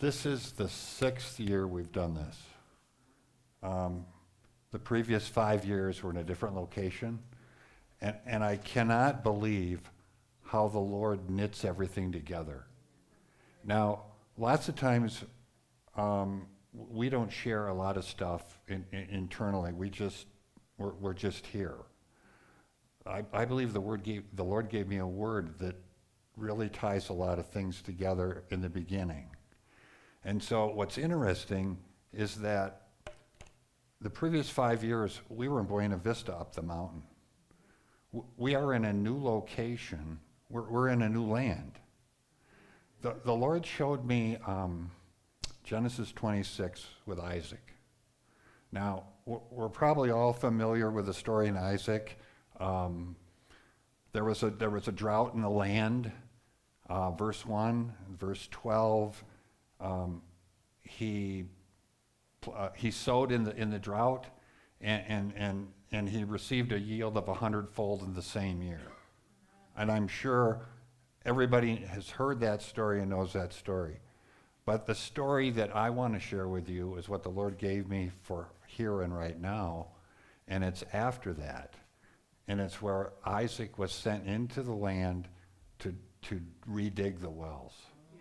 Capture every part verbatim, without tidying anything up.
This is the sixth year we've done this. Um, the previous five years were in a different location, and, and I cannot believe how the Lord knits everything together. Now, lots of times um, we don't share a lot of stuff in, in, internally. We just we're, we're just here. I, I believe the word gave the Lord gave me a word that really ties a lot of things together in the beginning. And so what's interesting is that the previous five years, we were in Buena Vista up the mountain. W- we are in a new location. We're, we're in a new land. The, the Lord showed me um, Genesis twenty-six with Isaac. Now, we're, we're probably all familiar with the story in Isaac. Um, there was a there was a drought in the land. Uh, verse one, verse twelve. Um, he uh, he sowed in the in the drought, and, and and and he received a yield of a hundredfold in the same year. And I'm sure everybody has heard that story and knows that story. But the story that I want to share with you is what the Lord gave me for here and right now, and it's after that, and it's where Isaac was sent into the land to to redig the wells.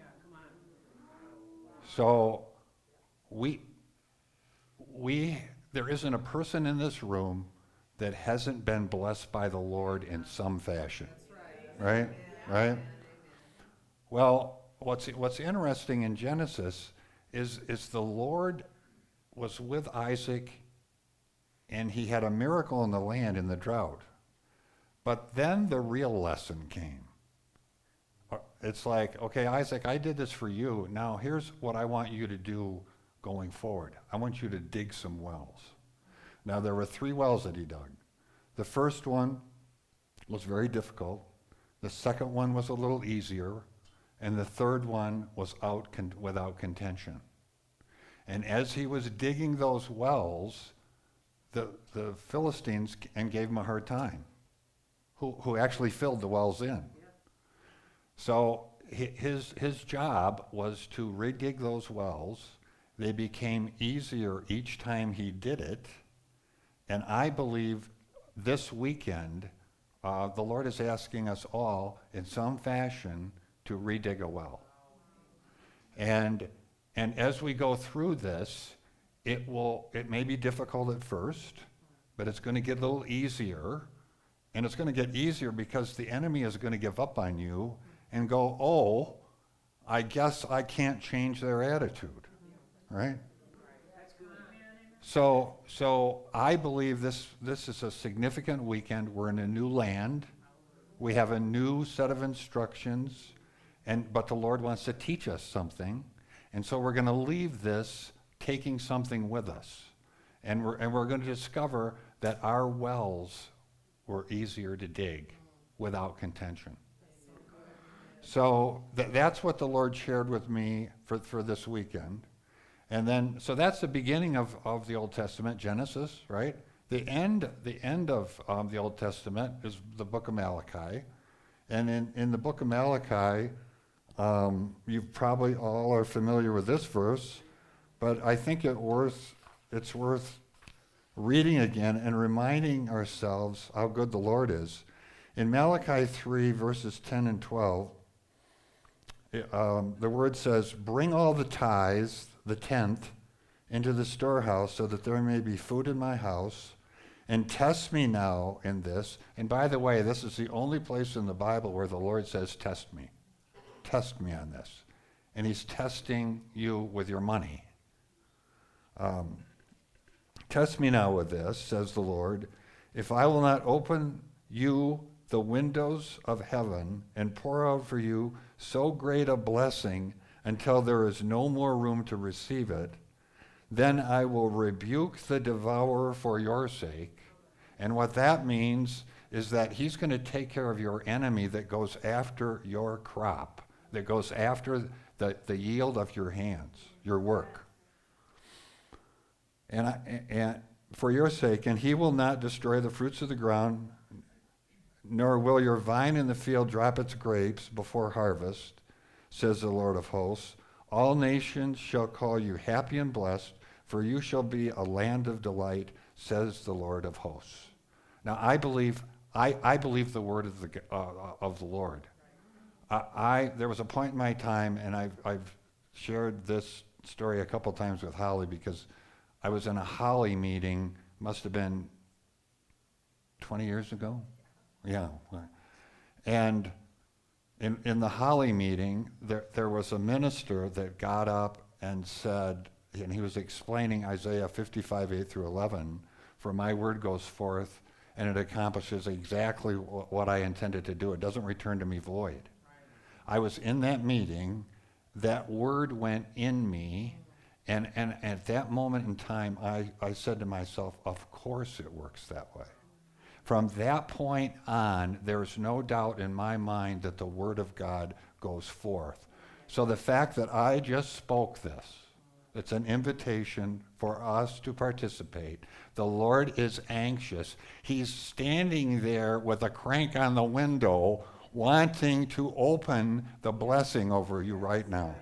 So we, we, there isn't a person in this room that hasn't been blessed by the Lord in some fashion. Right? Right? Well, what's what's interesting in Genesis is, is the Lord was with Isaac, and he had a miracle in the land in the drought. But then the real lesson came. It's like, okay, Isaac, I did this for you. Now here's what I want you to do going forward. I want you to dig some wells. Now there were three wells that he dug. The first one was very difficult. The second one was a little easier. And the third one was out con- without contention. And as he was digging those wells, the, the Philistines c- and gave him a hard time, who, who actually filled the wells in. So his his job was to redig those wells. They became easier each time he did it. And I believe this weekend, uh, the Lord is asking us all in some fashion to redig a well. And and as we go through this, it will it may be difficult at first, but it's going to get a little easier. And it's going to get easier because the enemy is going to give up on you and go, oh, I guess I can't change their attitude, right? So, so I believe this this is a significant weekend. We're in a new land. We have a new set of instructions, and but the Lord wants to teach us something, and so we're going to leave this taking something with us, and we're and we're going to discover that our wells were easier to dig without contention. So th- that's what the Lord shared with me for, for this weekend. And then, so that's the beginning of, of the Old Testament, Genesis, right? The end the end of um, the Old Testament is the book of Malachi. And in, in the book of Malachi, um, you probably all are familiar with this verse, but I think it worth it's worth reading again and reminding ourselves how good the Lord is. In Malachi three, verses ten and twelve, Um, the word says, bring all the tithes, the tenth, into the storehouse so that there may be food in my house, and test me now in this. And by the way, this is the only place in the Bible where the Lord says, test me. Test me on this. And he's testing you with your money. Um, test me now with this, says the Lord, if I will not open you the windows of heaven and pour out for you so great a blessing until there is no more room to receive it, then I will rebuke the devourer for your sake. And what that means is that he's going to take care of your enemy that goes after your crop, that goes after the, the yield of your hands, your work. And, I, and for your sake, and he will not destroy the fruits of the ground, nor will your vine in the field drop its grapes before harvest, says the Lord of hosts. All nations shall call you happy and blessed, for you shall be a land of delight, says the Lord of hosts. Now, I believe I, I believe the word of the uh, of the Lord. I, I there was a point in my time, and I've I've shared this story a couple times with Holly, because I was in a Holly meeting, must have been twenty years ago. Yeah. And in in the Holly meeting, there there was a minister that got up and said, and he was explaining Isaiah fifty-five, eight through eleven, for my word goes forth, and it accomplishes exactly w- what I intended to do. It doesn't return to me void. Right. I was in that meeting, that word went in me, and, and at that moment in time, I, I said to myself, of course it works that way. From that point on, there's no doubt in my mind that the word of God goes forth. So the fact that I just spoke this, it's an invitation for us to participate. The Lord is anxious. He's standing there with a crank on the window, wanting to open the blessing over you right now.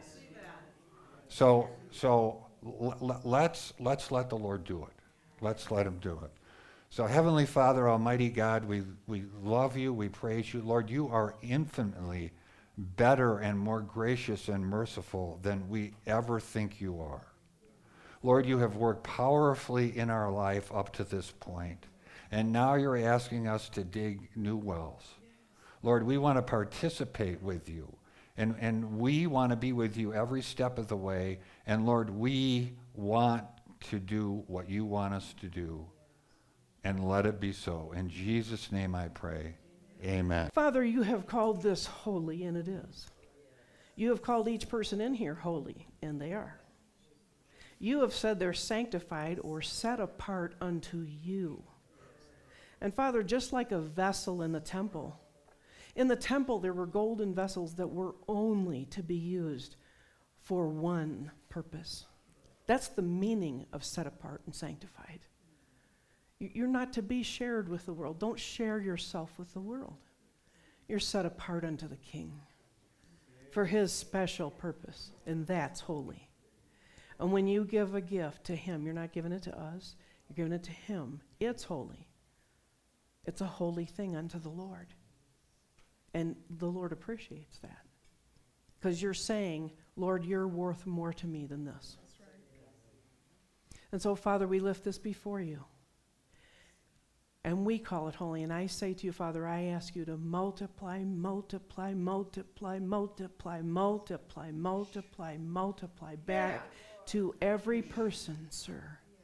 So, so l- l- let's let's let the Lord do it. Let's let him do it. So, Heavenly Father, Almighty God, we, we love you, we praise you. Lord, you are infinitely better and more gracious and merciful than we ever think you are. Lord, you have worked powerfully in our life up to this point, and now you're asking us to dig new wells. Lord, we want to participate with you, and, and we want to be with you every step of the way, and Lord, we want to do what you want us to do, and let it be so. In Jesus' name I pray, amen. Father, you have called this holy, and it is. You have called each person in here holy, and they are. You have said they're sanctified or set apart unto you. And Father, just like a vessel in the temple, in the temple there were golden vessels that were only to be used for one purpose. That's the meaning of set apart and sanctified. You're not to be shared with the world. Don't share yourself with the world. You're set apart unto the King for his special purpose, and that's holy. And when you give a gift to him, you're not giving it to us, you're giving it to him. It's holy. It's a holy thing unto the Lord. And the Lord appreciates that. Because you're saying, Lord, you're worth more to me than this. That's right. And so, Father, we lift this before you. And we call it holy. And I say to you, Father, I ask you to multiply, multiply, multiply, multiply, multiply, multiply, multiply back to every person, sir.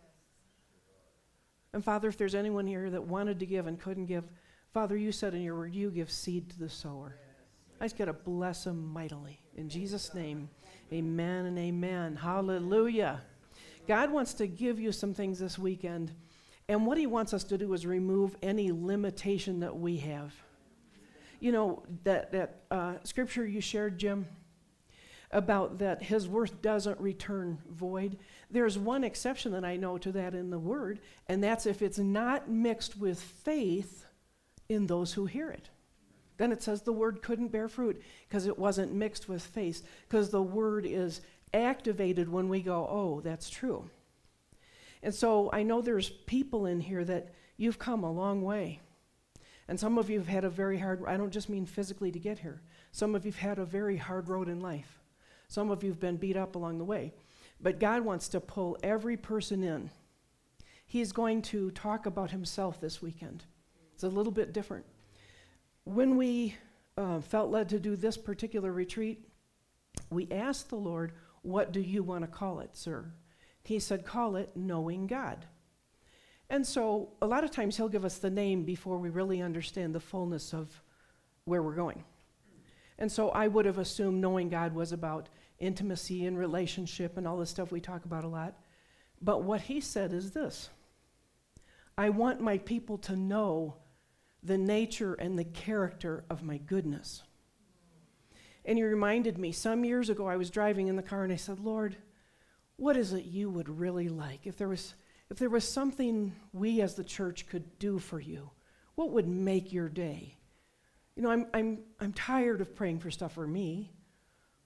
And Father, if there's anyone here that wanted to give and couldn't give, Father, you said in your word, you give seed to the sower. I just got to bless them mightily. In Jesus' name, amen and amen. Hallelujah. God wants to give you some things this weekend. And what he wants us to do is remove any limitation that we have. You know, that, that uh, scripture you shared, Jim, about that his word doesn't return void. There's one exception that I know to that in the word, and that's if it's not mixed with faith in those who hear it. Then it says the word couldn't bear fruit because it wasn't mixed with faith, because the word is activated when we go, oh, that's true. And so I know there's people in here that you've come a long way. And some of you have had a very hard, I don't just mean physically to get here. Some of you have had a very hard road in life. Some of you have been beat up along the way. But God wants to pull every person in. He's going to talk about himself this weekend. It's a little bit different. When we uh, felt led to do this particular retreat, we asked the Lord, what do you want to call it, sir? He said, call it Knowing God. And so a lot of times he'll give us the name before we really understand the fullness of where we're going. And so I would have assumed Knowing God was about intimacy and relationship and all the stuff we talk about a lot. But what he said is this: I want my people to know the nature and the character of my goodness. And he reminded me, some years ago I was driving in the car and I said, Lord, what is it you would really like? If there was if there was something we as the church could do for you, what would make your day? You know, I'm I'm I'm tired of praying for stuff for me.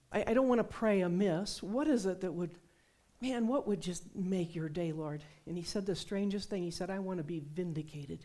I, I don't want to pray amiss. What is it that would, man, what would just make your day, Lord? And he said the strangest thing. He said, I want to be vindicated.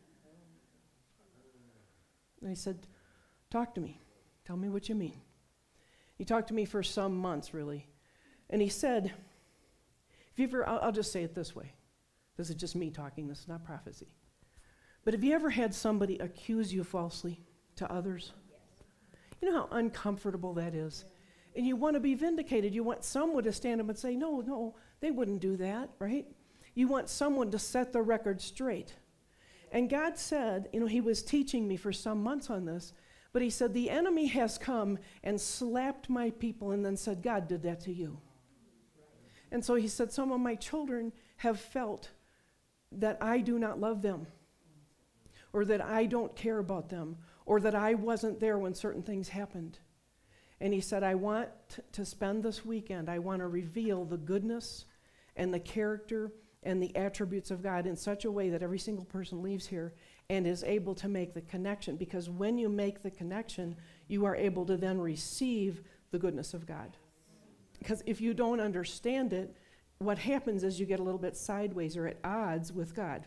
And I said, talk to me. Tell me what you mean. He talked to me for some months, really. And he said, if you ever, I'll, I'll just say it this way. This is just me talking. This is not prophecy. But have you ever had somebody accuse you falsely to others? You know how uncomfortable that is? And you want to be vindicated. You want someone to stand up and say, no, no, they wouldn't do that, right? You want someone to set the record straight. And God said, you know, he was teaching me for some months on this, but he said, the enemy has come and slapped my people and then said, God did that to you. And so he said, some of my children have felt that I do not love them, or that I don't care about them, or that I wasn't there when certain things happened. And he said, I want t- to spend this weekend, I want to reveal the goodness and the character and the attributes of God in such a way that every single person leaves here and is able to make the connection. Because when you make the connection, you are able to then receive the goodness of God. Because if you don't understand it, what happens is you get a little bit sideways or at odds with God.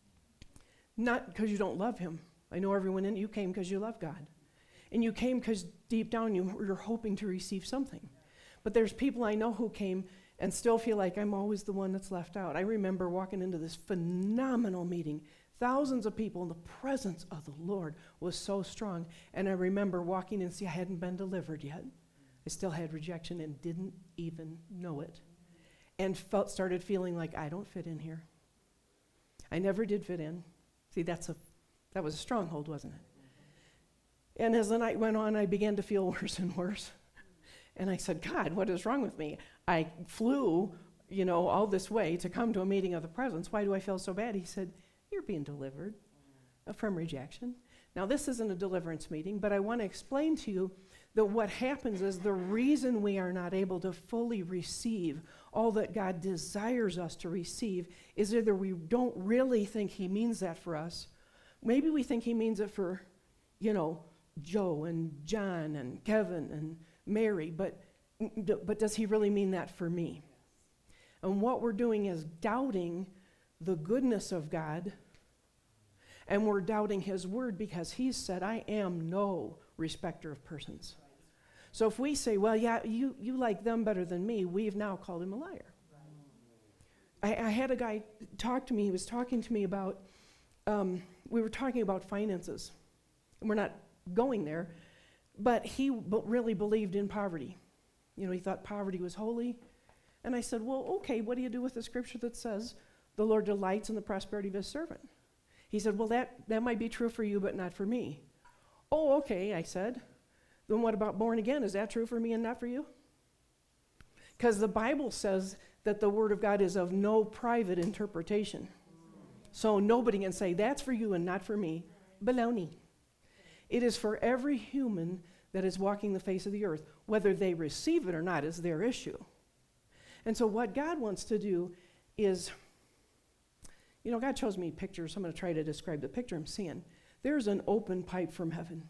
Not because you don't love him. I know everyone in you came because you love God. And you came because deep down you were hoping to receive something. But there's people I know who came and still feel like I'm always the one that's left out. I remember walking into this phenomenal meeting. Thousands of people, and the presence of the Lord was so strong. And I remember walking in and see I hadn't been delivered yet. I still had rejection and didn't even know it. And felt started feeling like I don't fit in here. I never did fit in. See, that's a that was a stronghold, wasn't it? And as the night went on, I began to feel worse and worse. And I said, God, what is wrong with me? I flew, you know, all this way to come to a meeting of the presence. Why do I feel so bad? He said, you're being delivered from rejection. Now, this isn't a deliverance meeting, but I want to explain to you that what happens is the reason we are not able to fully receive all that God desires us to receive is either we don't really think he means that for us. Maybe we think he means it for, you know, Joe and John and Kevin and Mary, but, but does he really mean that for me? And what we're doing is doubting the goodness of God, and we're doubting his word because he said, I am no respecter of persons. So if we say, well, yeah, you, you like them better than me, we've now called him a liar. I, I had a guy talk to me, he was talking to me about, um, we were talking about finances. And we're not going there, but he b- really believed in poverty. You know, he thought poverty was holy. And I said, well, okay, what do you do with the scripture that says the Lord delights in the prosperity of his servant? He said, well, that, that might be true for you, but not for me. Oh, okay, I said. Then what about born again? Is that true for me and not for you? Because the Bible says that the word of God is of no private interpretation. So nobody can say, that's for you and not for me. Baloney. It is for every human that is walking the face of the earth. Whether they receive it or not is their issue. And so what God wants to do is, you know, God shows me pictures. I'm going to try to describe the picture I'm seeing. There's an open pipe from heaven.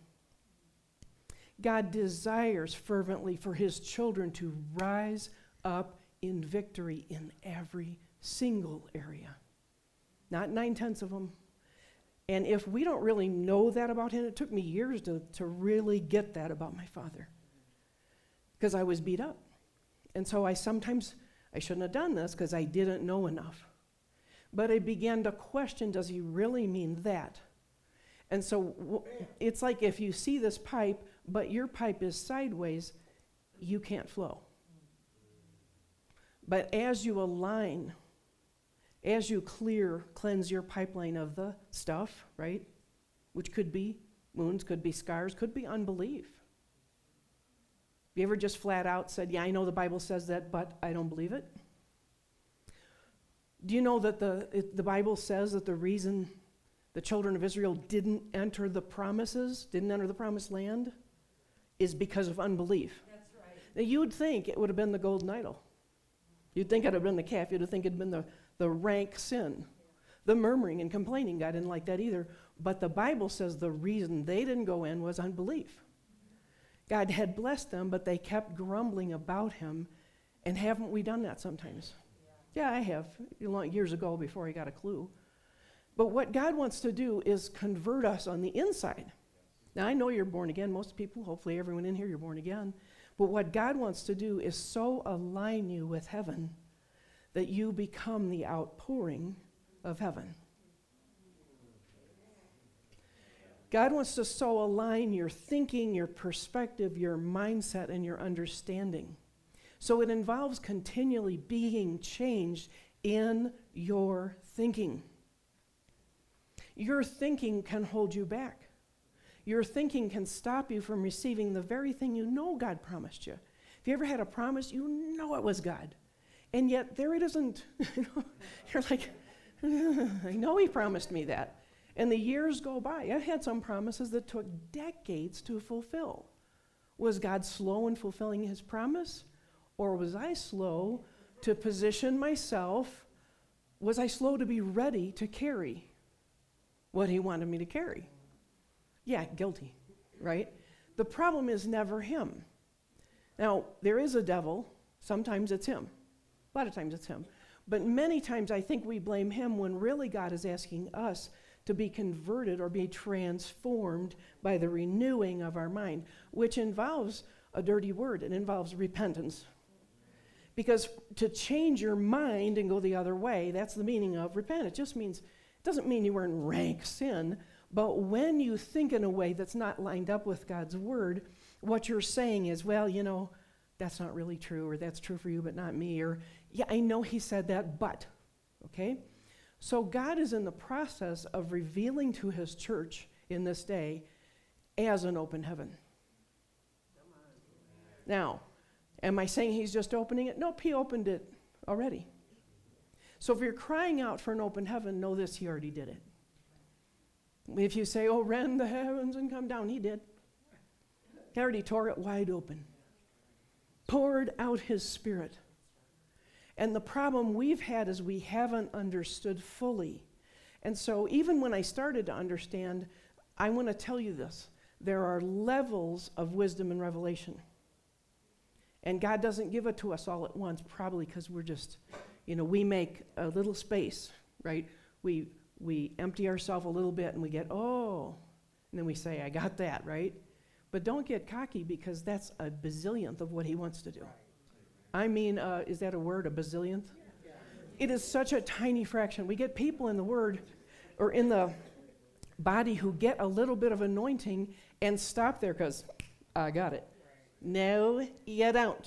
God desires fervently for his children to rise up in victory in every single area. Not nine-tenths of them. And if we don't really know that about him, it took me years to, to really get that about my father. Because I was beat up. And so I sometimes, I shouldn't have done this because I didn't know enough. But I began to question, does he really mean that? And so w- it's like if you see this pipe, but your pipe is sideways, you can't flow. But as you align, as you clear, cleanse your pipeline of the stuff, right? Which could be wounds, could be scars, could be unbelief. You ever just flat out said, yeah, I know the Bible says that, but I don't believe it? Do you know that the it, the Bible says that the reason the children of Israel didn't enter the promises, didn't enter the promised land, is because of unbelief? That's right. Now, you'd think it would have been the golden idol. You'd think it would have been the calf. You'd think it would have been the, the rank sin. The murmuring and complaining, God didn't like that either. But the Bible says the reason they didn't go in was unbelief. God had blessed them, but they kept grumbling about him. And haven't we done that sometimes? Yeah, I have, years ago before I got a clue. But what God wants to do is convert us on the inside. Now, I know you're born again. Most people, hopefully everyone in here, you're born again. But what God wants to do is so align you with heaven that you become the outpouring of heaven. God wants to so align your thinking, your perspective, your mindset, and your understanding. So it involves continually being changed in your thinking. Your thinking can hold you back. Your thinking can stop you from receiving the very thing you know God promised you. If you ever had a promise, you know it was God. And yet there it isn't. You're like, I know he promised me that. And the years go by. I've had some promises that took decades to fulfill. Was God slow in fulfilling his promise? Or was I slow to position myself? Was I slow to be ready to carry what he wanted me to carry? Yeah, guilty, right? The problem is never him. Now, there is a devil. Sometimes it's him. A lot of times it's him. But many times I think we blame him when really God is asking us to be converted or be transformed by the renewing of our mind, which involves a dirty word. It involves repentance. Because to change your mind and go the other way, that's the meaning of repent. It just means, it doesn't mean you were in rank sin, but when you think in a way that's not lined up with God's word, what you're saying is, well, you know, that's not really true, or that's true for you, but not me, or, yeah, I know he said that, but, okay? So God is in the process of revealing to his church in this day as an open heaven. Now, am I saying he's just opening it? Nope, he opened it already. So if you're crying out for an open heaven, know this, he already did it. If you say, oh, rend the heavens and come down, he did. He already tore it wide open. Poured out his spirit. And the problem we've had is we haven't understood fully. And so even when I started to understand, I want to tell you this. There are levels of wisdom and revelation. And God doesn't give it to us all at once, probably because we're just, you know, we make a little space, right? We we empty ourselves a little bit and we get, oh, and then we say, I got that, right? But don't get cocky, because that's a bazillionth of what he wants to do. I mean, uh, is that a word, a bazillionth? It is such a tiny fraction. We get people in the word or in the body who get a little bit of anointing and stop there because I got it. No, you don't.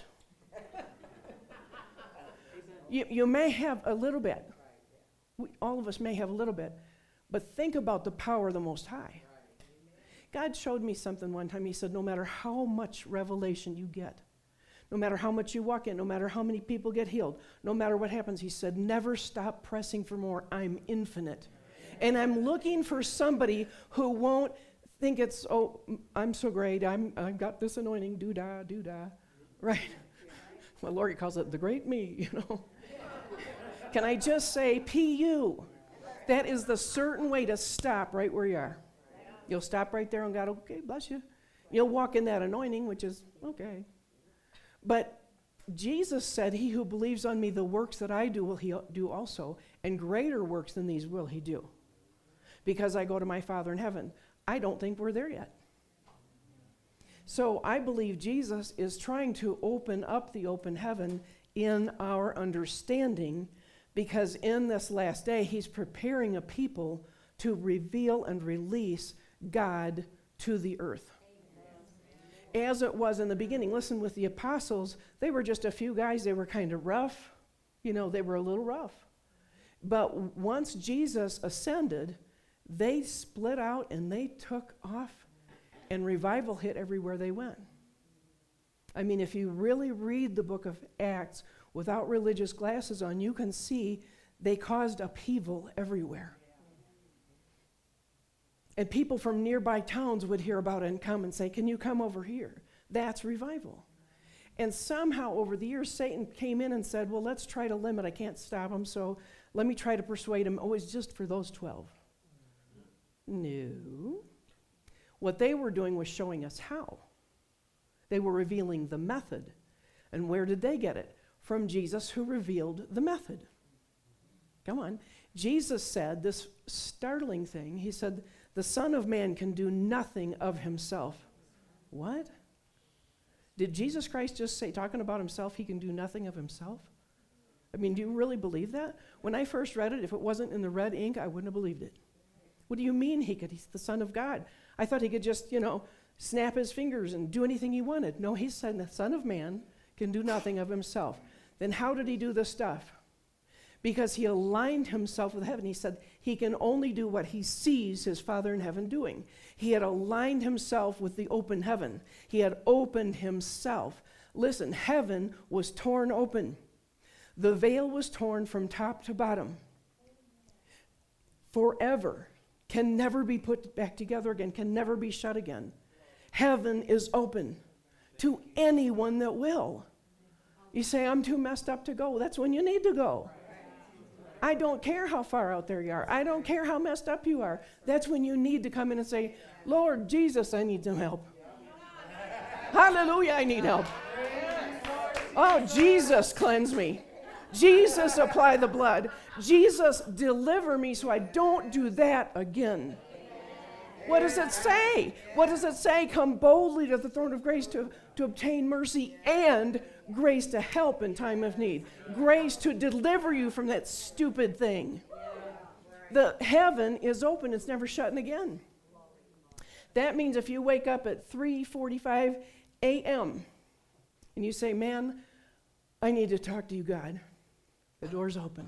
you, you may have a little bit. We, all of us may have a little bit. But think about the power of the Most High. God showed me something one time. He said, no matter how much revelation you get, no matter how much you walk in, no matter how many people get healed, no matter what happens, he said, never stop pressing for more. I'm infinite. And I'm looking for somebody who won't think it's, oh, I'm so great. I'm, I've got this anointing, doo-dah, doo-dah, right? Well, Lori calls it the great me, you know. Can I just say P U? That is the certain way to stop right where you are. You'll stop right there and God, okay, bless you. You'll walk in that anointing, which is okay. But Jesus said, he who believes on me, the works that I do will he do also, and greater works than these will he do. Because I go to my Father in heaven. I don't think we're there yet. So I believe Jesus is trying to open up the open heaven in our understanding, because in this last day, he's preparing a people to reveal and release God to the earth. Amen. As it was in the beginning. Listen, with the apostles, they were just a few guys. They were kind of rough. You know, they were a little rough. But once Jesus ascended, they split out and they took off, and revival hit everywhere they went. I mean, if you really read the book of Acts without religious glasses on, you can see they caused upheaval everywhere. And people from nearby towns would hear about it and come and say, can you come over here? That's revival. And somehow over the years, Satan came in and said, well, let's try to limit. I can't stop him, so let me try to persuade him. Oh, it's just for those twelve. No. What they were doing was showing us how. They were revealing the method. And where did they get it? From Jesus, who revealed the method. Come on. Jesus said this startling thing. He said, the Son of Man can do nothing of himself. What? Did Jesus Christ just say, talking about himself, he can do nothing of himself? I mean, do you really believe that? When I first read it, if it wasn't in the red ink, I wouldn't have believed it. What do you mean he could? He's the Son of God. I thought he could just, you know, snap his fingers and do anything he wanted. No, he said the Son of Man can do nothing of himself. Then how did he do this stuff? Because he aligned himself with heaven. He said he can only do what he sees his Father in heaven doing. He had aligned himself with the open heaven. He had opened himself. Listen, heaven was torn open. The veil was torn from top to bottom. Forever. Can never be put back together again, can never be shut again. Heaven is open to anyone that will. You say, I'm too messed up to go. That's when you need to go. I don't care how far out there you are. I don't care how messed up you are. That's when you need to come in and say, Lord Jesus, I need some help. Hallelujah, I need help. Oh, Jesus, cleanse me. Jesus, apply the blood. Jesus, deliver me so I don't do that again. What does it say? What does it say? Come boldly to the throne of grace to, to obtain mercy and grace to help in time of need. Grace to deliver you from that stupid thing. The heaven is open. It's never shutting again. That means if you wake up at three forty-five a.m. and you say, man, I need to talk to you, God. The door's open.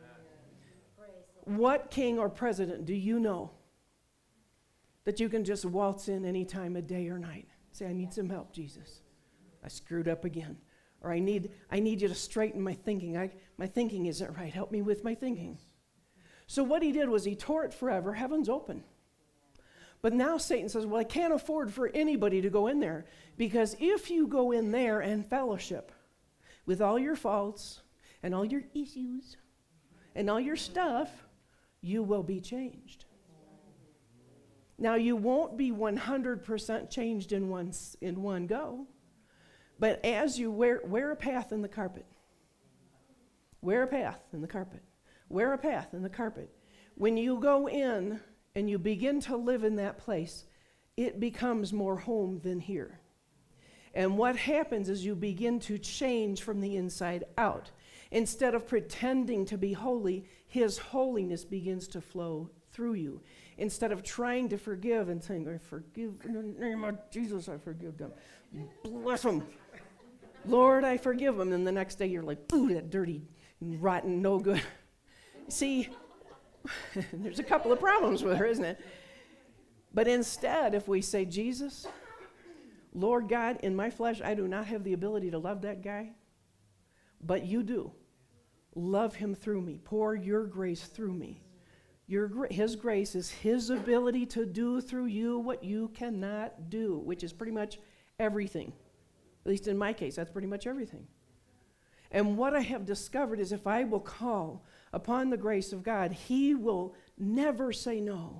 What king or president do you know that you can just waltz in any time of day or night? Say, I need some help, Jesus. I screwed up again. Or I need I need you to straighten my thinking. I, my thinking isn't right. Help me with my thinking. So what he did was he tore it forever. Heaven's open. But now Satan says, well, I can't afford for anybody to go in there. Because if you go in there and fellowship with all your faults and all your issues and all your stuff, you will be changed. Now, you won't be one hundred percent changed in one, in one go, but as you wear, wear a path in the carpet, wear a path in the carpet, wear a path in the carpet. When you go in and you begin to live in that place, it becomes more home than here. And what happens is you begin to change from the inside out. Instead of pretending to be holy, his holiness begins to flow through you. Instead of trying to forgive and saying, I forgive in the name of Jesus, I forgive them. Bless them. Lord, I forgive them. And the next day you're like, ooh, that dirty, rotten, no good. See, there's a couple of problems with her, isn't it? But instead, if we say, Jesus, Lord God, in my flesh, I do not have the ability to love that guy, but you do. Love him through me. Pour your grace through me. Your gra- his grace is his ability to do through you what you cannot do, which is pretty much everything. At least in my case, that's pretty much everything. And what I have discovered is if I will call upon the grace of God, he will never say no.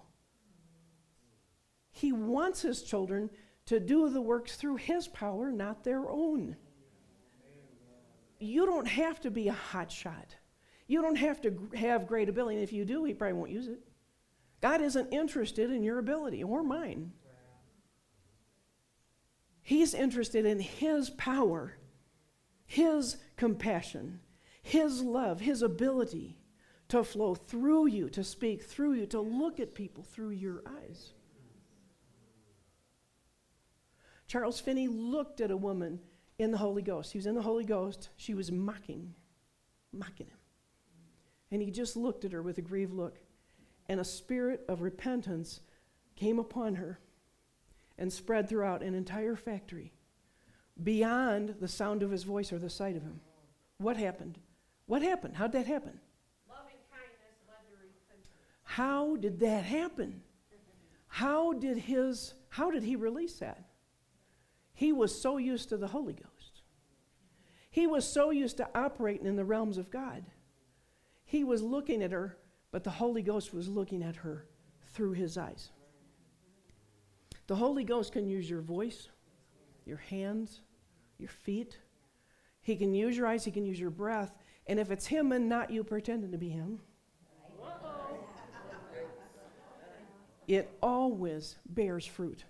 He wants his children to do the works through his power, not their own. You don't have to be a hot shot. You don't have to g- have great ability. And if you do, he probably won't use it. God isn't interested in your ability or mine. He's interested in his power, his compassion, his love, his ability to flow through you, to speak through you, to look at people through your eyes. Charles Finney looked at a woman in the Holy Ghost. He was in the Holy Ghost. She was mocking, mocking him. And he just looked at her with a grieved look. And a spirit of repentance came upon her and spread throughout an entire factory beyond the sound of his voice or the sight of him. What happened? What happened? How'd that happen? Loving kindness led to repentance. How did that happen? How did his, how did he release that? He was so used to the Holy Ghost. He was so used to operating in the realms of God. He was looking at her, but the Holy Ghost was looking at her through his eyes. The Holy Ghost can use your voice. your hands, your feet. He can use your eyes, he can use your breath. And if it's him and not you pretending to be him, it always bears fruit.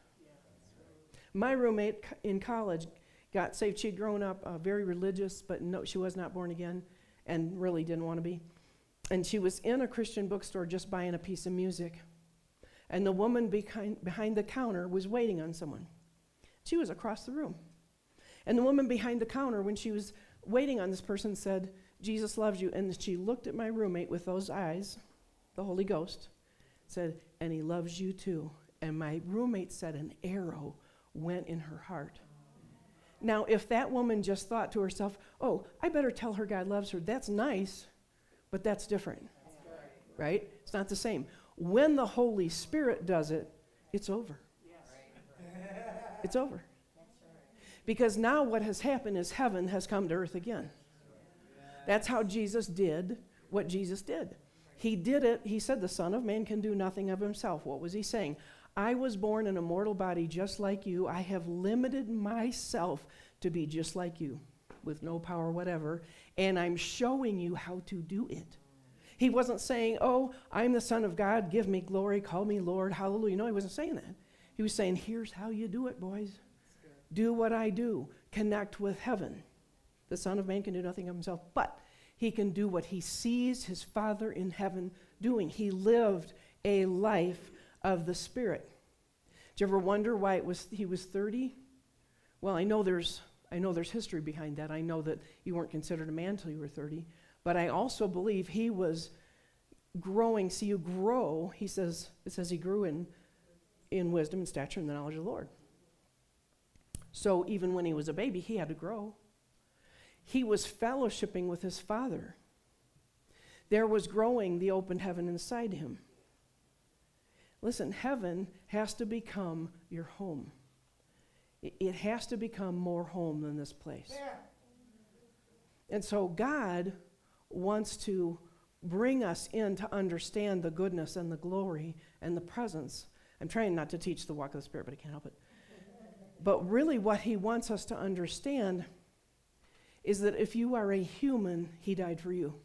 My roommate in college got saved. She'd grown up uh, very religious, but no, she was not born again and really didn't want to be. And she was in a Christian bookstore just buying a piece of music. And the woman behind, behind the counter was waiting on someone. She was across the room. And the woman behind the counter, when she was waiting on this person, said, Jesus loves you. And she looked at my roommate with those eyes, the Holy Ghost, said, and he loves you too. And my roommate said an arrow went in her heart. Now, if that woman just thought to herself, oh, I better tell her God loves her, that's nice, but that's different, right? It's not the same. When the Holy Spirit does it, it's over. It's over. Because now what has happened is heaven has come to earth again. That's how Jesus did what Jesus did. He did it. He said the Son of Man can do nothing of himself. What was he saying? I was born in a mortal body just like you. I have limited myself to be just like you with no power whatever, and I'm showing you how to do it. He wasn't saying, oh, I'm the Son of God, give me glory, call me Lord, hallelujah. No, he wasn't saying that. He was saying, here's how you do it, boys. Do what I do. Connect with heaven. The Son of Man can do nothing of himself, but he can do what he sees his Father in heaven doing. He lived a life of the Spirit. Did you ever wonder why it was he was thirty? Well, I know there's I know there's history behind that. I know that you weren't considered a man until you were thirty, but I also believe he was growing. See, you grow, he says, it says he grew in, in wisdom and stature and the knowledge of the Lord. So even when he was a baby, he had to grow. He was fellowshipping with his Father. There was growing the open heaven inside him. Listen, heaven has to become your home. It has to become more home than this place. Yeah. And so God wants to bring us in to understand the goodness and the glory and the presence. I'm trying not to teach the walk of the Spirit, but I can't help it. But really what he wants us to understand is that if you are a human, he died for you.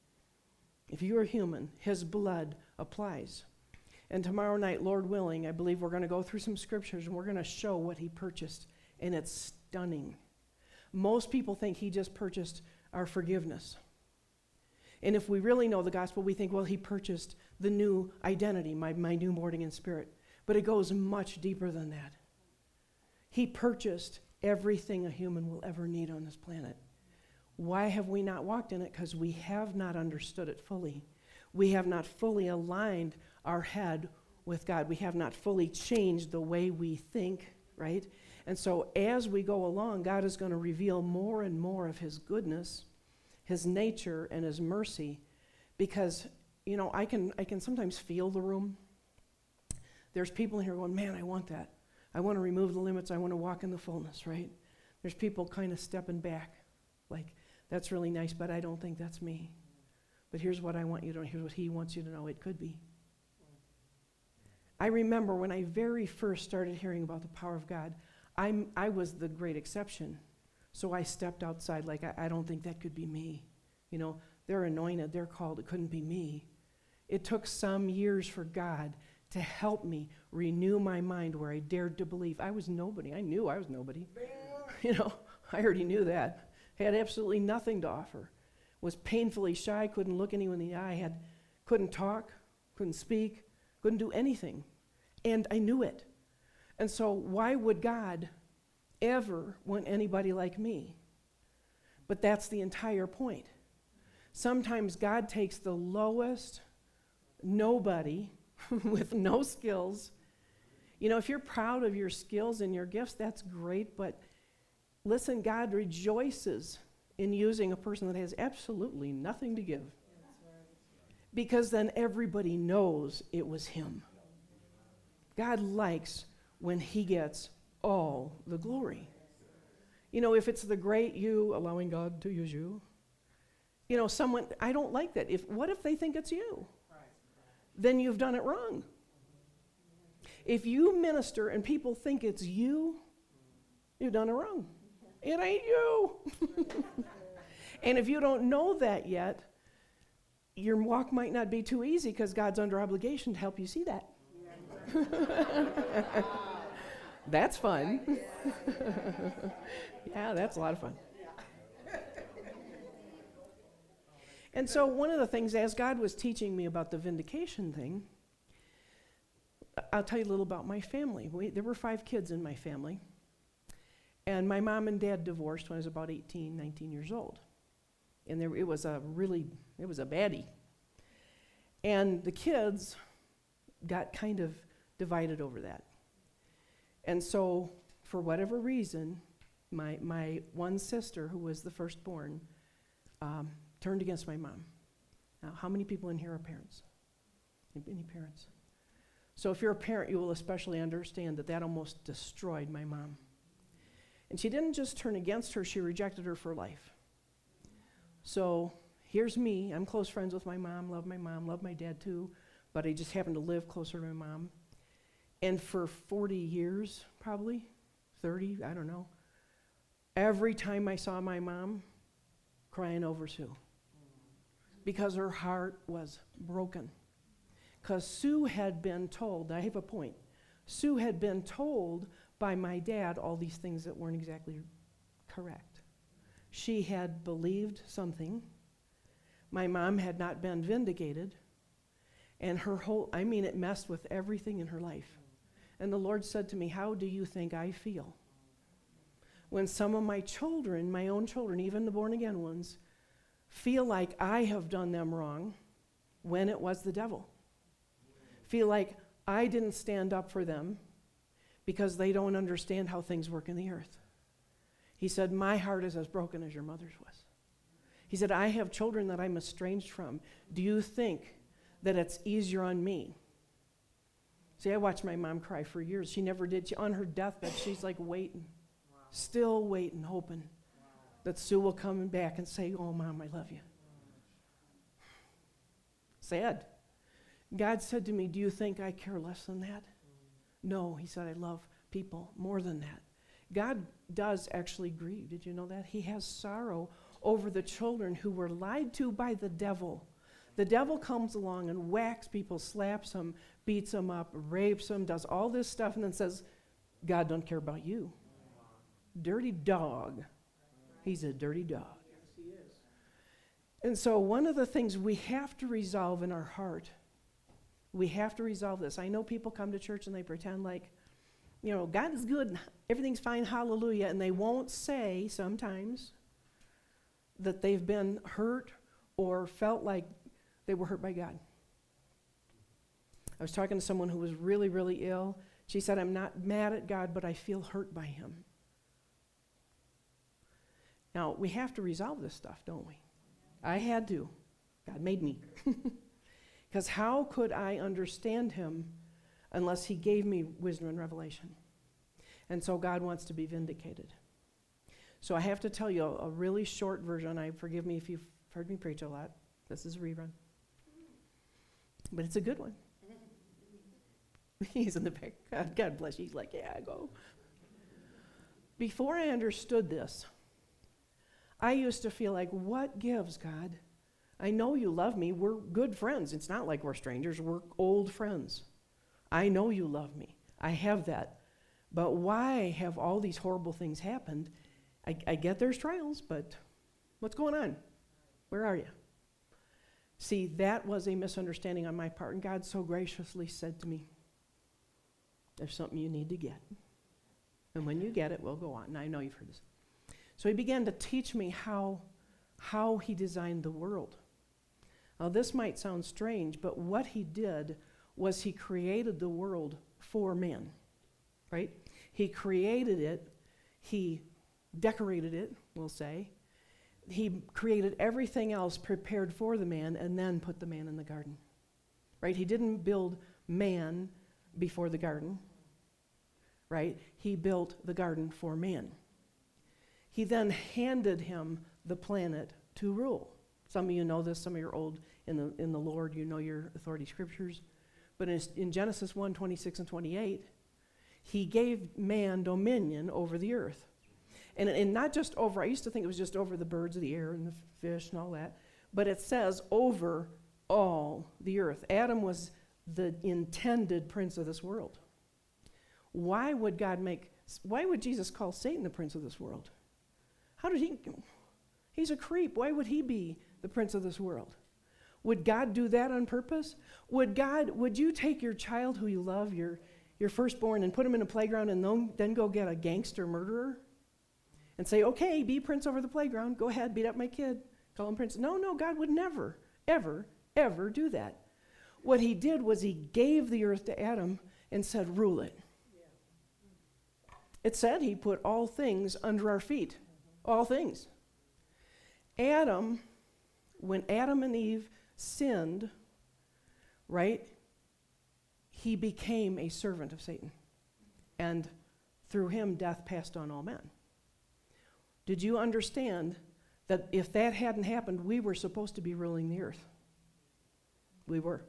If you are human, his blood applies. And tomorrow night, Lord willing, I believe we're going to go through some scriptures and we're going to show what he purchased. And it's stunning. Most people think he just purchased our forgiveness. And if we really know the gospel, we think, well, he purchased the new identity, my, my new morning in spirit. But it goes much deeper than that. He purchased everything a human will ever need on this planet. Why have we not walked in it? Because we have not understood it fully. We have not fully aligned our head with God. We have not fully changed the way we think, right? And so as we go along, God is going to reveal more and more of his goodness, his nature, and his mercy. Because, you know, I can I can sometimes feel the room. There's people here going, man, I want that. I want to remove the limits. I want to walk in the fullness, right? There's people kind of stepping back, like, that's really nice, but I don't think that's me. But here's what I want you to know. Here's what he wants you to know. It could be. I remember when I very first started hearing about the power of God, I'm, I was the great exception. So I stepped outside like, I, I don't think that could be me. You know, they're anointed, they're called, it couldn't be me. It took some years for God to help me renew my mind where I dared to believe. I was nobody. I knew I was nobody. You know, I already knew that. Had absolutely nothing to offer. Was painfully shy, couldn't look anyone in the eye, had, couldn't talk, couldn't speak, couldn't do anything. And I knew it. And so why would God ever want anybody like me? But that's the entire point. Sometimes God takes the lowest nobody with no skills. You know, if you're proud of your skills and your gifts, that's great, but listen, God rejoices in using a person that has absolutely nothing to give. Because then everybody knows it was him. God likes when he gets all the glory. You know, if it's the great you allowing God to use you, you know, someone, I don't like that. If what if they think it's you? Then you've done it wrong. If you minister and people think it's you, You've done it wrong. It ain't you. And if you don't know that yet, your walk might not be too easy because God's under obligation to help you see that. That's fun. Yeah, that's a lot of fun. And so one of the things, as God was teaching me about the vindication thing, I'll tell you a little about my family. We, there were five kids in my family. And my mom and dad divorced when I was about eighteen, nineteen years old. And there, it was a really, it was a baddie. And the kids got kind of divided over that. And so, for whatever reason, my, my one sister, who was the firstborn, um, turned against my mom. Now, how many people in here are parents? Any parents? So if you're a parent, you will especially understand that that almost destroyed my mom. And she didn't just turn against her, she rejected her for life. So here's me. I'm close friends with my mom, love my mom, love my dad too, but I just happen to live closer to my mom. And for forty years, probably, thirty, I don't know, every time I saw my mom, crying over Sue. Because her heart was broken. Because Sue had been told, I have a point, Sue had been told by my dad all these things that weren't exactly correct. She had believed something. My mom had not been vindicated. And her whole, I mean, it messed with everything in her life. And the Lord said to me, how do you think I feel when some of my children, my own children, even the born-again ones, feel like I have done them wrong when it was the devil? Feel like I didn't stand up for them because they don't understand how things work in the earth. He said, my heart is as broken as your mother's was. He said, I have children that I'm estranged from. Do you think that it's easier on me? See, I watched my mom cry for years. She never did. She, on her deathbed, she's like waiting, wow. Still waiting, hoping wow. that Sue will come back and say, oh, Mom, I love you. Sad. God said to me, do you think I care less than that? No, he said, I love people more than that. God does actually grieve. Did you know that? He has sorrow over the children who were lied to by the devil. The devil comes along and whacks people, slaps them, beats them up, rapes them, does all this stuff, and then says, God don't care about you. Dirty dog. He's a dirty dog. Yes, he is. And so one of the things we have to resolve in our heart, we have to resolve this. I know people come to church and they pretend like, you know, God is good, everything's fine, hallelujah, and they won't say sometimes that they've been hurt or felt like they were hurt by God. I was talking to someone who was really, really ill. She said, I'm not mad at God, but I feel hurt by him. Now, we have to resolve this stuff, don't we? I had to. God made me. Because how could I understand him unless he gave me wisdom and revelation? And so God wants to be vindicated. So I have to tell you a, a really short version. I forgive me if you've heard me preach a lot. This is a rerun. But it's a good one. He's in the back. God, God bless you. He's like, yeah, go. Before I understood this, I used to feel like, what gives, God? I know you love me. We're good friends. It's not like we're strangers. We're old friends. I know you love me. I have that. But why have all these horrible things happened? I, I get there's trials, but what's going on? Where are you? See, that was a misunderstanding on my part, and God so graciously said to me, there's something you need to get. And when you get it, we'll go on. And I know you've heard this. So he began to teach me how, how he designed the world. Now, this might sound strange, but what he did was he created the world for man, right? He created it. He decorated it, we'll say. He created everything else prepared for the man and then put the man in the garden, right? He didn't build man before the garden, right? He built the garden for man. He then handed him the planet to rule. Some of you know this, some of you are old in the in the Lord, you know your authority scriptures. But in, in Genesis one, twenty-six and twenty-eight, he gave man dominion over the earth. And, and not just over, I used to think it was just over the birds of the air and the fish and all that, but it says over all the earth. Adam was the intended prince of this world. Why would God make, why would Jesus call Satan the prince of this world? How did he, he's a creep. Why would he be the prince of this world? Would God do that on purpose? Would God, would you take your child who you love, your, your firstborn, and put him in a playground and then, then go get a gangster murderer? And say, okay, be prince over the playground. Go ahead, beat up my kid. Call him prince. No, no, God would never, ever, ever do that. What he did was he gave the earth to Adam and said, rule it. It said he put all things under our feet. All things. Adam, when Adam and Eve sinned, right, he became a servant of Satan. And through him, death passed on all men. Did you understand that if that hadn't happened, we were supposed to be ruling the earth? We were.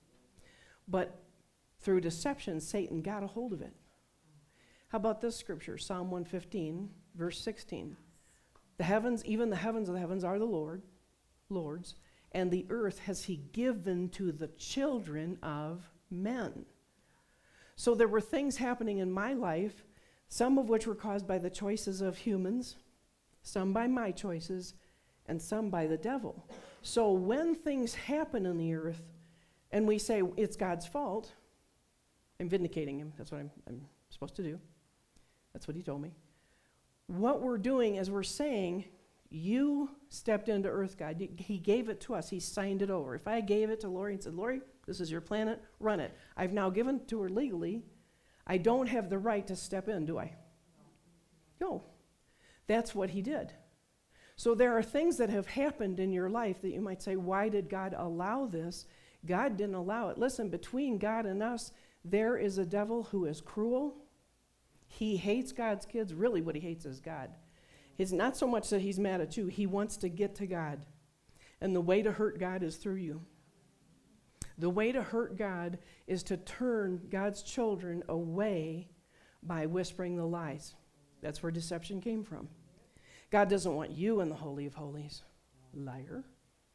But through deception, Satan got a hold of it. How about this scripture, Psalm one fifteen, verse sixteen? The heavens, even the heavens of the heavens are the Lord, Lord's, and the earth has he given to the children of men. So there were things happening in my life, some of which were caused by the choices of humans, some by my choices, and some by the devil. So when things happen in the earth, and we say it's God's fault, I'm vindicating him. That's what I'm, I'm supposed to do. That's what he told me. What we're doing is we're saying, you stepped into earth, God. He gave it to us. He signed it over. If I gave it to Lori and said, Lori, this is your planet, run it. I've now given it to her legally. I don't have the right to step in, do I? No. That's what he did. So there are things that have happened in your life that you might say, why did God allow this? God didn't allow it. Listen, between God and us, there is a devil who is cruel. He hates God's kids. Really what he hates is God. It's not so much that he's mad at you. He wants to get to God. And the way to hurt God is through you. The way to hurt God is to turn God's children away by whispering the lies. That's where deception came from. God doesn't want you in the Holy of Holies. Liar.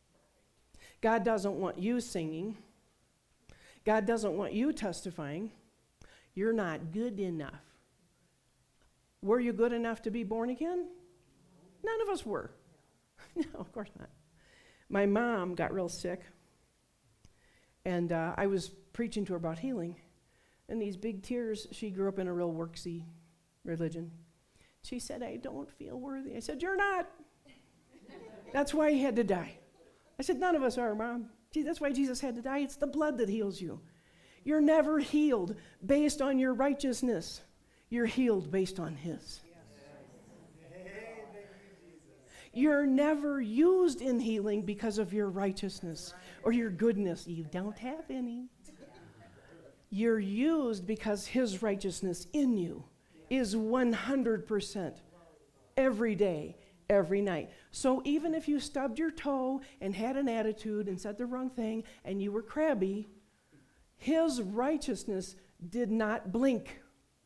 God doesn't want you singing. God doesn't want you testifying. You're not good enough. Were you good enough to be born again? None of us were. No, of course not. My mom got real sick, and uh, I was preaching to her about healing. And these big tears, she grew up in a real worksy religion. She said, I don't feel worthy. I said, you're not. That's why he had to die. I said, none of us are, Mom. Gee, that's why Jesus had to die. It's the blood that heals you. You're never healed based on your righteousness. You're healed based on his. You're never used in healing because of your righteousness or your goodness. You don't have any. You're used because his righteousness in you is one hundred percent every day, every night. So even if you stubbed your toe and had an attitude and said the wrong thing and you were crabby, his righteousness did not blink.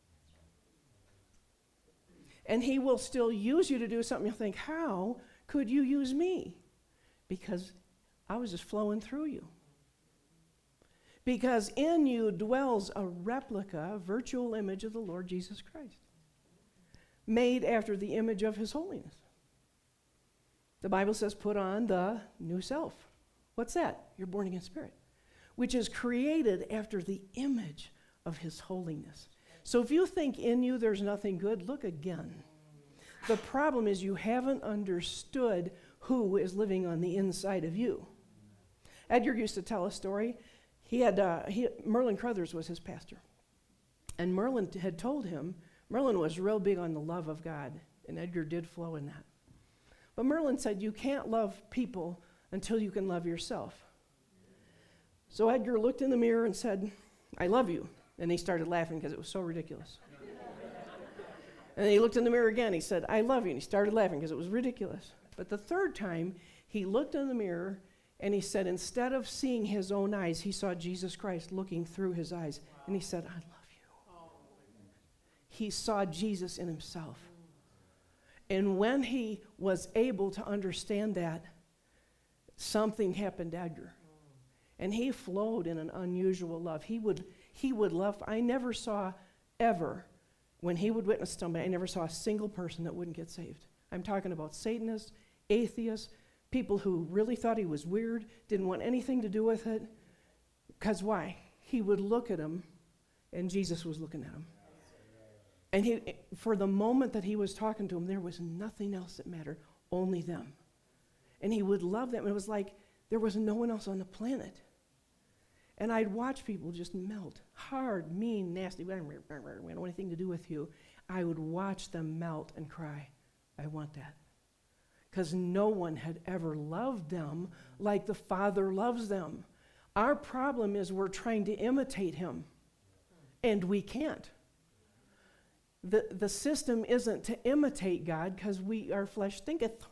And he will still use you to do something. You'll think, how could you use me? Because I was just flowing through you. Because in you dwells a replica, virtual image of the Lord Jesus Christ, made after the image of his holiness. The Bible says, put on the new self. What's that? Your born again spirit, which is created after the image of his holiness. So if you think in you there's nothing good, look again. The problem is you haven't understood who is living on the inside of you. Edgar used to tell a story. He had, uh, he, Merlin Crothers was his pastor. And Merlin t- had told him, Merlin was real big on the love of God, and Edgar did flow in that. But Merlin said, you can't love people until you can love yourself. So Edgar looked in the mirror and said, I love you. And he started laughing because it was so ridiculous. And then he looked in the mirror again. He said, I love you. And he started laughing because it was ridiculous. But the third time, he looked in the mirror and he said, instead of seeing his own eyes, he saw Jesus Christ looking through his eyes. And he said, I love you. he saw Jesus in himself. And when he was able to understand that, something happened to Edgar. And he flowed in an unusual love. He would, he would love, I never saw ever, when he would witness somebody, I never saw a single person that wouldn't get saved. I'm talking about Satanists, atheists, people who really thought he was weird, didn't want anything to do with it. Because why? He would look at him, and Jesus was looking at him. And he, for the moment that he was talking to him, there was nothing else that mattered, only them. And he would love them. It was like there was no one else on the planet. And I'd watch people just melt, hard, mean, nasty, we don't want anything to do with you. I would watch them melt and cry, I want that. Because no one had ever loved them like the Father loves them. Our problem is we're trying to imitate him, and we can't. The, the system isn't to imitate God, because we our flesh stinketh.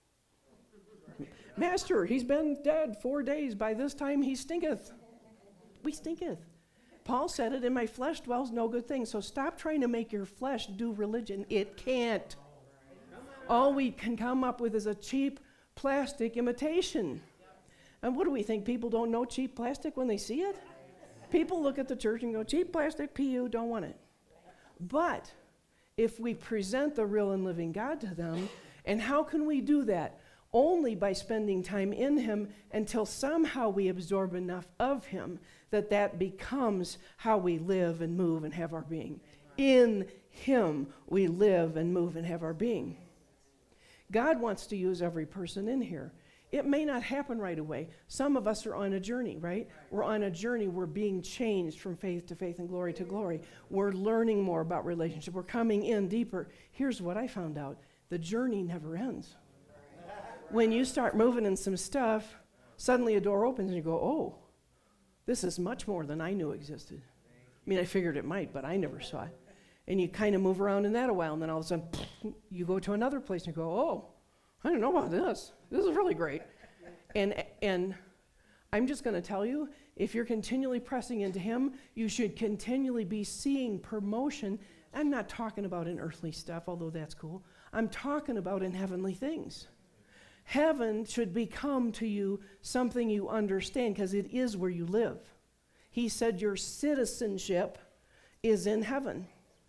Master, he's been dead four days. By this time he stinketh. We stinketh. Paul said it, in my flesh dwells no good thing. So stop trying to make your flesh do religion. It can't. All we can come up with is a cheap plastic imitation. And what do we think? People don't know cheap plastic when they see it? People look at the church and go, cheap plastic, P U, don't want it. But if we present the real and living God to them, and how can we do that? Only by spending time in him until somehow we absorb enough of him that that becomes how we live and move and have our being. In him we live and move and have our being. God wants to use every person in here. It may not happen right away. Some of us are on a journey, right? We're on a journey. We're being changed from faith to faith and glory to glory. We're learning more about relationship. We're coming in deeper. Here's what I found out. The journey never ends. When you start moving in some stuff, suddenly a door opens and you go, oh, this is much more than I knew existed. I mean, I figured it might, but I never saw it. And you kind of move around in that a while, and then all of a sudden, you go to another place and you go, oh, I didn't know about this. This is really great. And and I'm just going to tell you, if you're continually pressing into him, you should continually be seeing promotion. I'm not talking about in earthly stuff, although that's cool. I'm talking about in heavenly things. Heaven should become to you something you understand, because it is where you live. He said your citizenship is in heaven.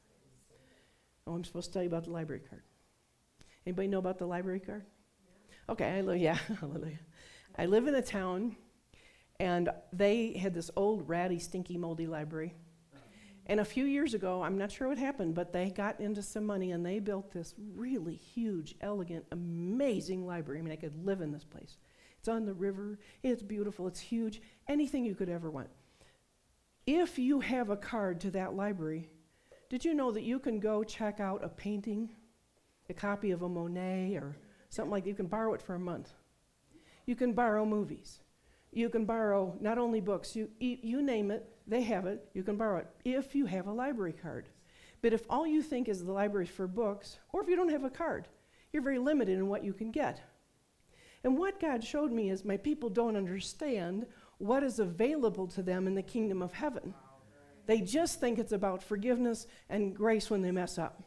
Oh, I'm supposed to tell you about the library card. Anybody know about the library card? Okay, I live, yeah, hallelujah. I live in a town, and they had this old, ratty, stinky, moldy library. And a few years ago, I'm not sure what happened, but they got into some money, and they built this really huge, elegant, amazing library. I mean, I could live in this place. It's on the river. It's beautiful. It's huge. Anything you could ever want. If you have a card to that library, did you know that you can go check out a painting, a copy of a Monet or something like that? You can borrow it for a month. You can borrow movies. You can borrow not only books, you, you name it, they have it, you can borrow it, if you have a library card. But if all you think is the library for books, or if you don't have a card, you're very limited in what you can get. And what God showed me is my people don't understand what is available to them in the kingdom of heaven. They just think it's about forgiveness and grace when they mess up.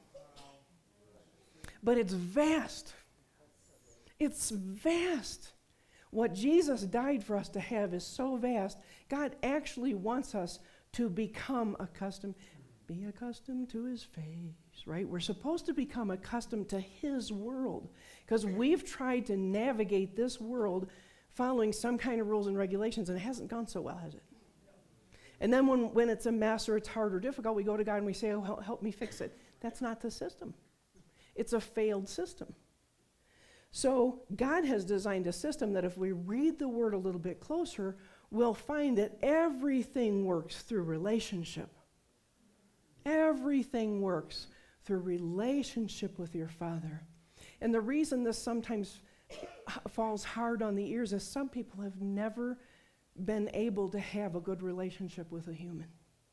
But it's vast. It's vast. What Jesus died for us to have is so vast. God actually wants us to become accustomed, be accustomed to his face, right? We're supposed to become accustomed to his world, because we've tried to navigate this world following some kind of rules and regulations, and it hasn't gone so well, has it? And then when, when it's a mess or it's hard or difficult, we go to God and we say, oh, help, help me fix it. That's not the system. It's a failed system. So God has designed a system that if we read the word a little bit closer, we'll find that everything works through relationship. Everything works through relationship with your Father. And the reason this sometimes falls hard on the ears is some people have never been able to have a good relationship with a human.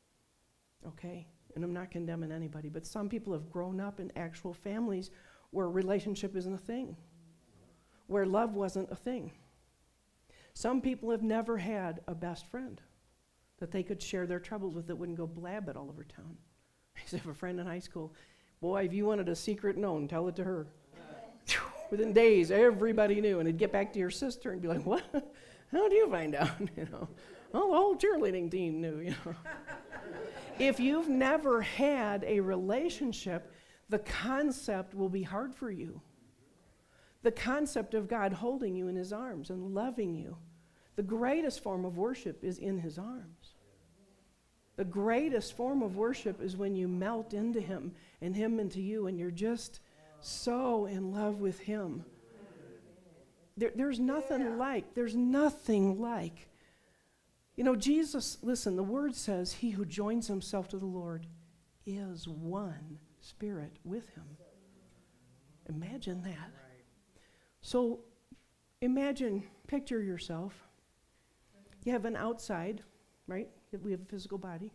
Okay? And I'm not condemning anybody, but some people have grown up in actual families where relationship isn't a thing, where love wasn't a thing. Some people have never had a best friend that they could share their troubles with that wouldn't go blab it all over town. I used to have a friend in high school. Boy, if you wanted a secret known, tell it to her. Within days, everybody knew, and it'd get back to your sister and be like, what? How do you find out? You know, well, the whole cheerleading team knew, you know. If you've never had a relationship, the concept will be hard for you. The concept of God holding you in his arms and loving you. The greatest form of worship is in his arms. The greatest form of worship is when you melt into him and him into you, and you're just so in love with him. There, there's nothing yeah. like, there's nothing like. You know, Jesus, listen, the word says, he who joins himself to the Lord is one spirit with him. Imagine that. So imagine, picture yourself. You have an outside, right? We have a physical body.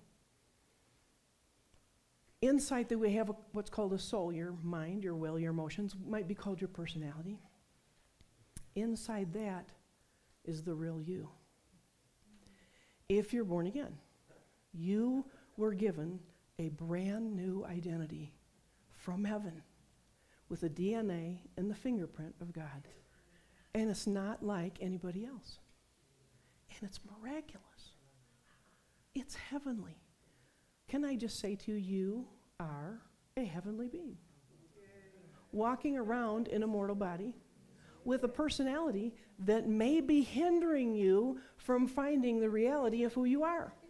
Inside that we have a, what's called a soul, your mind, your will, your emotions, might be called your personality. Inside that is the real you. If you're born again, you were given a brand new identity from heaven with the D N A and the fingerprint of God. And it's not like anybody else. And it's miraculous. It's heavenly. Can I just say to you, you are a heavenly being. Walking around in a mortal body with a personality that may be hindering you from finding the reality of who you are.